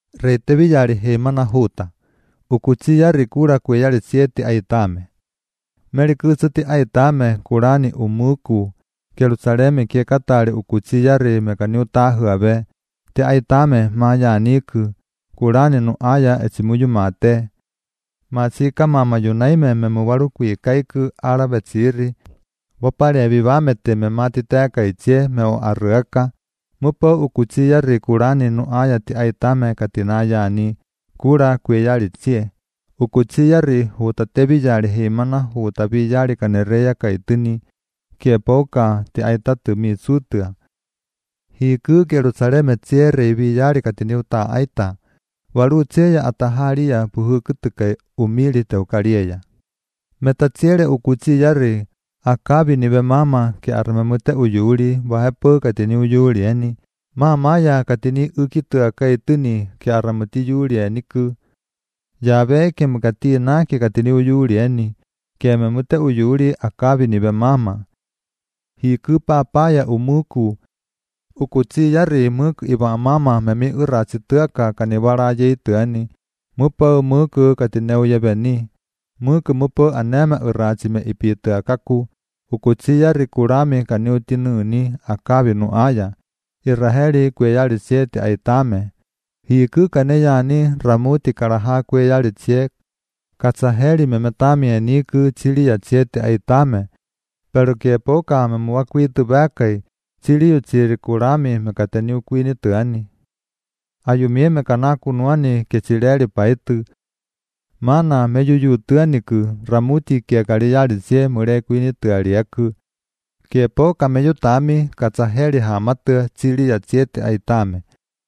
Reite villari hemana huta. Ukuchiyari kura kweyari 7 aitame. Meri kusuti aitame kurani umuku. Jerusaleme kie katari ukuchiyari mekaniutahu abe. Te aitame maya niku. Kurani no aya echimuyu mate. Masika mama yunaime memuwaru kuikaiku arabe chiri. Wapare vivamete me matiteka ichie meo arrueka. Mupo ukuchiyari kurani no aya ti aitame katinaya ni. Kura kweyari chie. Ukuchiyari hutate villari himana huta villari kanereya kaitini. Kiepoka ti aitatu misutua. Hiku Jerusaleme chie villari katiniuta aita. Waru cheya ataharia puhukutuke umili teukariya. Metachiere ukuchiyari akabi nibe mama ke armemute uyuri wahepo katini uyuri eni. Mama ya katini ukitu akaituni ke armuti yuri eniku. Yabe ke mukati na ke katini uyuri eni. Ke memute uyuri akabi nibe mama. Hiku papaya umuku. Ukuchiyari muku iba mama memi urachituaka kanibara yeituani. Mupo muku katineu yebeni. Mupo anema urachime ipituakaku. Ukuchiyari kurami kaniutinuni akabi no aya. Iraheli kweyari 7 aitame. Hiku kaneyani ramuti karaha kweyari chie. Katsaheli memetami eniku chilia 7 aitame. Pero kiepoka memuakuitu bakai. Chiliu chiri kurami mekateniu kuini tuani. Ayumie mekanaku nuani ke chileli paitu. Mana meyuyu tuaniku ramuti kia kariyari chie mure kuini tuarieku. Kiepoka meyutami katsaheli hamatu chilia 7 aitame.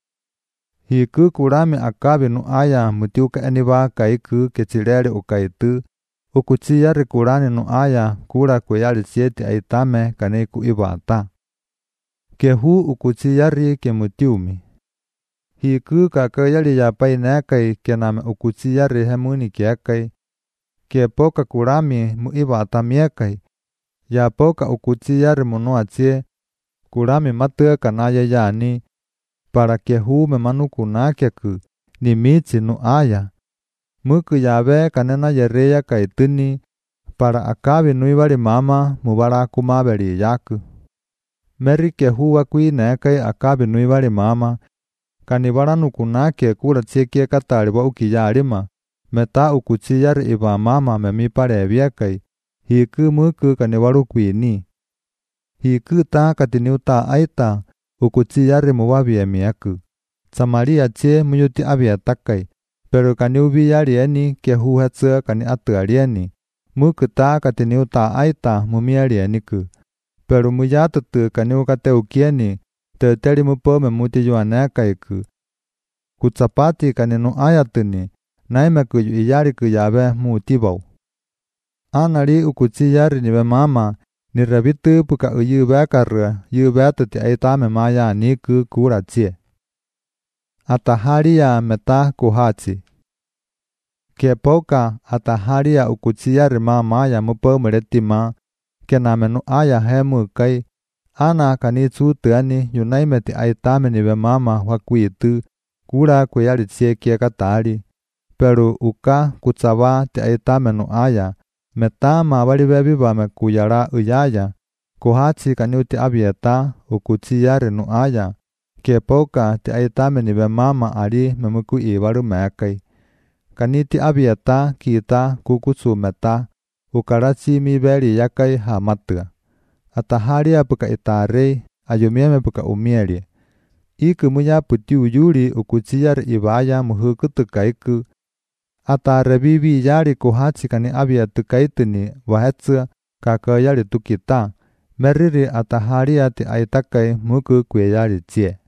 Hiku kurami akabi no aya mutiuka eniba kaiku ke chileli ukaitu. Ukuchiyari kurani no aya kura kweyari 7 aitame kaneku ibata. Kehu ukuchiyari ke mutiumi. Hiku kakayari yapai nekai ke name ukuchiyari hemuni kiekai. Kiepoka kurami muibata miekai. Yapoka ukuchiyari munuachie. Kurami matua kanaya yani. Para kehu memanukunakeku. Ni michi no aya. Muku yabe kanena yereya kaituni. Para akabi nuibari mama mubara kumaberi yaku. Meri kehu wakui nekai akabi nuibari mama. Kanibara nukunake kura chiekie katari wa ukiyarima. Meta ukuchiyari iba mama memipare viekai. Hiku muku kanibaru kuini. Hiku ta katiniuta aita. Ukuchiyari muwabie mieku. Samaria chie muyuti abiatakai. Pero kaniubiyari eni kehu hetsu kani atuarieni. Muku ta katiniuta aita mumiari eniku. Pero muyatutu kaniukate ukieni. Teteri mupo memuti yuanekaiku. Kutsapati kaninu ayatuni. Naimeku iyari kuyabe mutibau. Anari ukuchiyari nibe mama. Nirebitu puka uyubekaru. Yubetuti aitame maya niku kurachie. Ataharia meta kuhachi. Kiepoka ataharia ukuchiyari mama ya mupo muretima. Kenamenu aya hemu kai. Ana kanichu tuani yunaimeti aitame nibe mama wakuitu. Kura kweyari chie kie katari. Pero uka kutsaba ti aitame no aya. Meta mabari bebi bame kuyara uyaya. Kuhachi kaniuti abieta ukuchiyari no aya. Kiepoka ti aitame nibe mama ari memuku ibaru mekai. Kaniti abieta kita kukusu meta. Ukarachi mi beri yakai hamatua. Ataharia puka itarei, ayumieme puka umieri. Iku muya puti uyuri ukuchiyari ibaya muhukutu kaiku. Atarebibi yari kuhachi kani abiatu kaituni wahetsu kakayari tukita. Meriri ataharia ti aitakai muku kweyari chie.